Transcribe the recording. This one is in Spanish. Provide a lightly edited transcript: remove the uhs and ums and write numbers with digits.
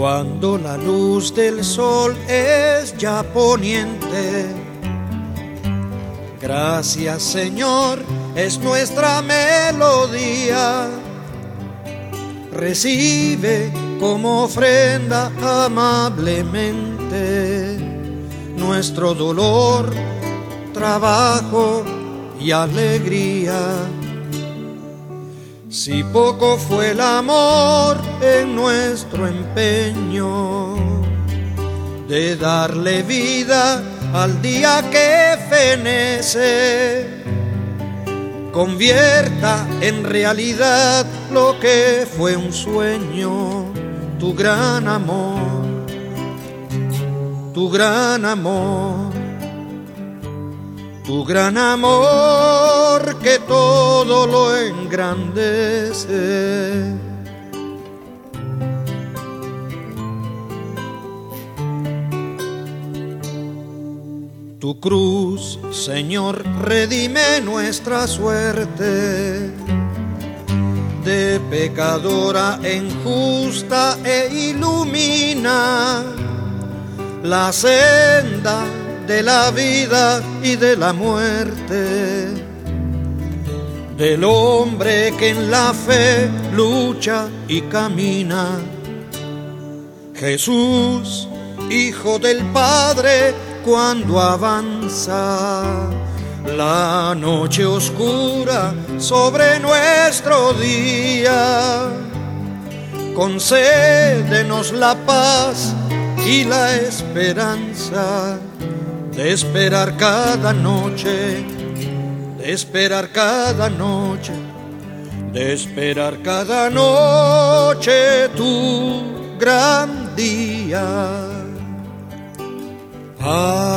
Cuando la luz del sol es ya poniente, gracias Señor es nuestra melodía. Recibe como ofrenda amablemente nuestro dolor, trabajo y alegría. Si poco fue el amor en nuestro empeño de darle vida al día que fenece, convierta en realidad lo que fue un sueño, tu gran amor, tu gran amor, tu gran amor que todo lo engrandece. Tu cruz, Señor, redime nuestra suerte de pecadora en justa e ilumina la senda de la vida y de la muerte del hombre que en la fe lucha y camina. Jesús, Hijo del Padre, cuando avanza la noche oscura sobre nuestro día, concédenos la paz y la esperanza de esperar cada noche, de esperar cada noche, de esperar cada noche tu gran día.